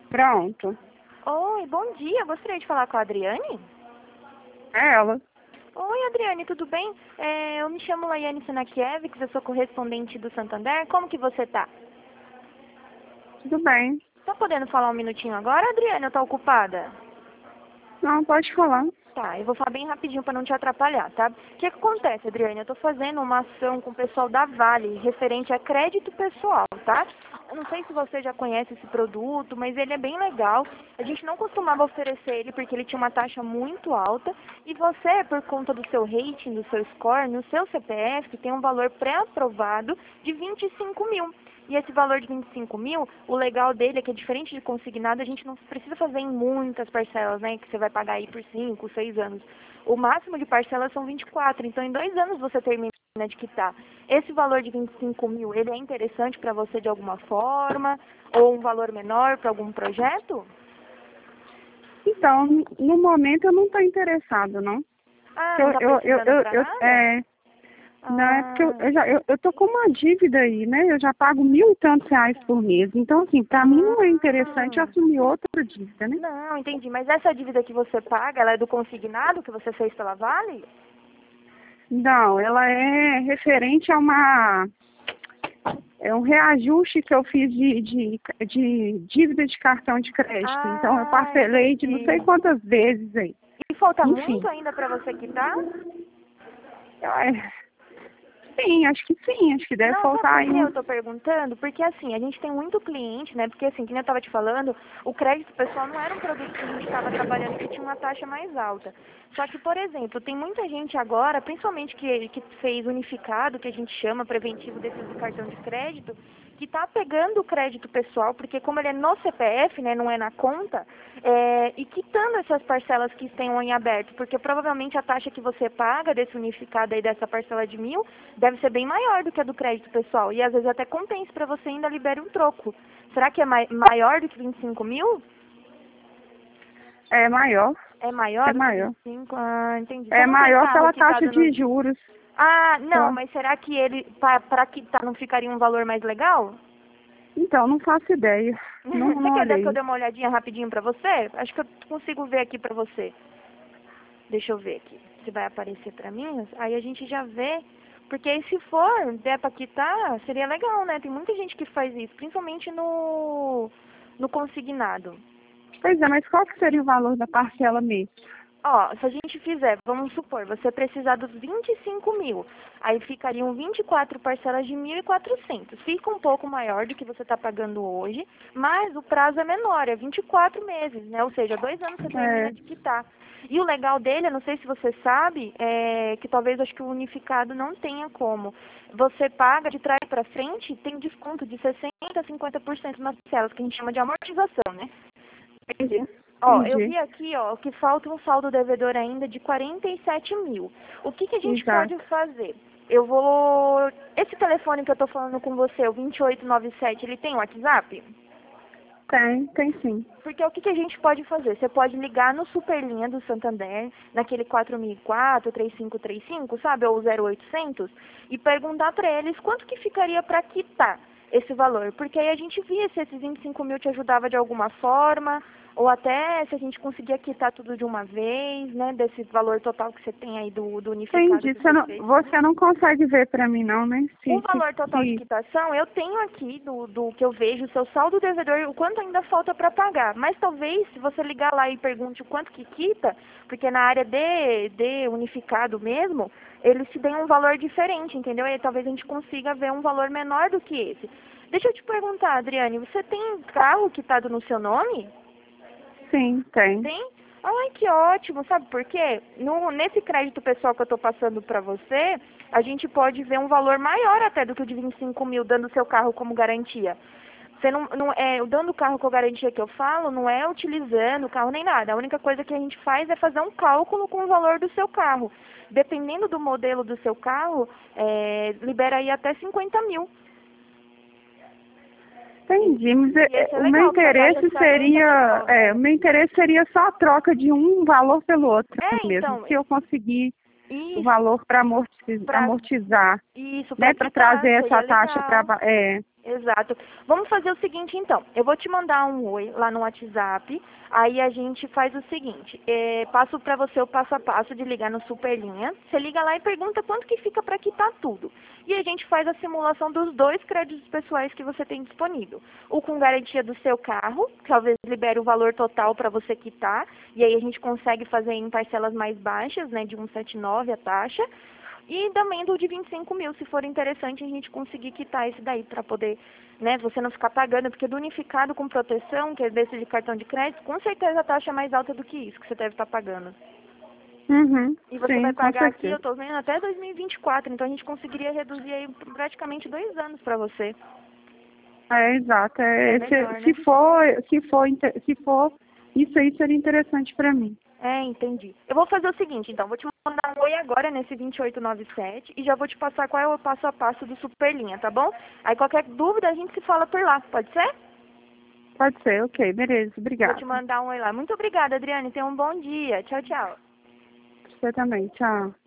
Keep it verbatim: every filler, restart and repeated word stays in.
Pronto. Oi, bom dia. Gostaria de falar com a Adriane? É ela. Oi, Adriane, tudo bem? É, eu me chamo Laiane Senakiewicz, eu sou correspondente do Santander. Como que você tá? Tudo bem. Tá podendo falar um minutinho agora, Adriane, ou tá ocupada? Não, pode falar. Tá, eu vou falar bem rapidinho para não te atrapalhar, tá? O que acontece, Adriane? Eu tô fazendo uma ação com o pessoal da Vale, referente a crédito pessoal, tá? Eu não sei se você já conhece esse produto, mas ele é bem legal. A gente não costumava oferecer ele porque ele tinha uma taxa muito alta. E você, por conta do seu rating, do seu score, no seu C P F, tem um valor pré-aprovado de vinte e cinco mil. E esse valor de vinte e cinco mil, o legal dele é que é diferente de consignado, a gente não precisa fazer em muitas parcelas, né? Que você vai pagar aí por cinco, seis anos. O máximo de parcelas são vinte e quatro, então em dois anos você termina de quitar. Esse valor de vinte e cinco mil, ele é interessante para você de alguma forma? Ou um valor menor para algum projeto? Então, no momento eu não estou interessado, não. Ah, Eu, não tá eu, eu, precisando eu, para eu, nada? é, não, é porque eu, Ah, eu já, eu, eu tô com uma dívida aí, né? Eu já pago mil e tantos reais por mês. Então, assim, para mim não é interessante ah, assumir outra dívida, né? não, entendi. Mas essa dívida que você paga, ela é do consignado que você fez pela Vale? Não, ela é referente a uma... É um reajuste que eu fiz de, de, de dívida de cartão de crédito. Então, eu Ah, parcelei de não sei entendi. quantas vezes aí. E falta muito Enfim. ainda para você quitar? É, sim, acho que sim. Acho que deve Não, sabe faltar por aí que eu uns... tô perguntando? Porque assim, a gente tem muito cliente, né? Porque assim, como eu tava te falando, o crédito pessoal não era um produto que a gente estava trabalhando que tinha uma taxa mais alta. Só que, por exemplo, tem muita gente agora, principalmente que, que fez unificado, que a gente chama preventivo desses do cartão de crédito, que tá pegando o crédito pessoal, porque como ele é no C P F, né, não é na conta, é, e quitando essas parcelas que estão em aberto, porque provavelmente a taxa que você paga desse unificado aí, dessa parcela de mil, deve ser bem maior do que a do crédito pessoal. E às vezes até compensa para você ainda libera um troco. Será que é mai maior do que vinte e cinco mil? É maior, É maior é do que maior. vinte e cinco? Ah, entendi. Você É não tem maior carro pela taxa quitado no... de juros. Ah, não, Pela... mas será que ele, para quitar, não ficaria um valor mais legal? Então, não faço ideia. Não, Você não quer dar que eu olhei. dê uma olhadinha rapidinho pra você? Acho que eu consigo ver aqui pra você. Deixa eu ver aqui. Se vai aparecer pra mim, aí a gente já vê. Porque aí se for, der pra quitar, seria legal, né? Tem muita gente que faz isso, principalmente no, no consignado. Pois é, mas qual que seria o valor da parcela mesmo? Ó, se a gente fizer, vamos supor, você precisar dos vinte e cinco mil, aí ficariam vinte e quatro parcelas de mil e quatrocentos. Fica um pouco maior do que você está pagando hoje, mas o prazo é menor, é vinte e quatro meses, né? Ou seja, dois anos você termina É, de quitar. E o legal dele, eu não sei se você sabe, é que talvez acho que o unificado não tenha como. Você paga de trás para frente, tem desconto de sessenta por cento a cinquenta por cento nas parcelas, que a gente chama de amortização, né? entendi. Ó, eu vi Entendi. aqui, ó, que falta um saldo devedor ainda de quarenta e sete mil. O que que a gente pode Exato. fazer? Eu vou... Esse telefone que eu tô falando com você, o vinte e oito noventa e sete, ele tem WhatsApp? Tem, tem sim. Porque o que que a gente pode fazer? Você pode ligar no Superlinha do Santander, naquele quatro mil e quatro, três cinco três cinco, sabe? Ou zero oitocentos, e perguntar pra eles quanto que ficaria pra quitar esse valor. Porque aí a gente via se esses vinte e cinco mil te ajudava de alguma forma, ou até se a gente conseguia quitar tudo de uma vez, né? Desse valor total que você tem aí do, do unificado Entendi. que Você você não, fez. você não consegue ver pra mim não, né? O Se, se, valor total de se... quitação, eu tenho aqui do, do que eu vejo, o seu saldo devedor, o quanto ainda falta para pagar. Mas talvez, se você ligar lá e pergunte o quanto que quita, porque na área de, de unificado mesmo, eles te deem um valor diferente, entendeu? E talvez a gente consiga ver um valor menor do que esse. Deixa eu te perguntar, Adriane, você tem carro quitado no seu nome? Sim, tem. Tem? Ai, que ótimo. Sabe por quê? No, nesse crédito pessoal que eu estou passando para você, a gente pode ver um valor maior até do que o de vinte e cinco mil, dando o seu carro como garantia. Você não, não é, o dando o carro com garantia que eu falo, não é utilizando o carro nem nada. A única coisa que a gente faz é fazer um cálculo com o valor do seu carro. Dependendo do modelo do seu carro, é, libera aí até cinquenta mil. Entendi, mas é- E esse é é, o meu legal, porque a taxa interesse fica bem seria, competitiva. é, o meu interesse seria só a troca de um valor pelo outro É, mesmo. então, Se eu conseguir o isso, valor para amortizar, pra, amortizar, isso, né, pra para quitar, trazer seria essa taxa para, legal. é, Exato. Vamos fazer o seguinte, então. Eu vou te mandar um oi lá no WhatsApp. Aí a gente faz o seguinte. É, passo para você o passo a passo de ligar no Superlinha. Você liga lá e pergunta quanto que fica para quitar tudo. E a gente faz a simulação dos dois créditos pessoais que você tem disponível. O com garantia do seu carro, que talvez libere o valor total para você quitar. E aí a gente consegue fazer em parcelas mais baixas, né, de cento e setenta e nove a taxa. E também do de vinte e cinco mil, se for interessante a gente conseguir quitar esse daí para poder, né, você não ficar pagando, porque do unificado com proteção, que é desse de cartão de crédito, com certeza a taxa é mais alta do que isso que você deve estar pagando. Uhum, E você sim, vai com pagar aqui, certeza. eu tô vendo, até dois mil e vinte e quatro, então a gente conseguiria reduzir aí por praticamente dois anos para você. É, exato. É, É se, melhor, se né? for, se for, inte- se for, isso aí seria interessante para mim. É, entendi. Eu vou fazer o seguinte, então, vou te mandar um oi agora nesse vinte e oito noventa e sete e já vou te passar qual é o passo a passo do Superlinha, tá bom? Aí qualquer dúvida a gente se fala por lá, pode ser? Pode ser, ok, beleza, Vou te obrigada. mandar um oi lá. Muito obrigada, Adriane. Tenha um bom dia. Tchau, tchau. Você também, tchau.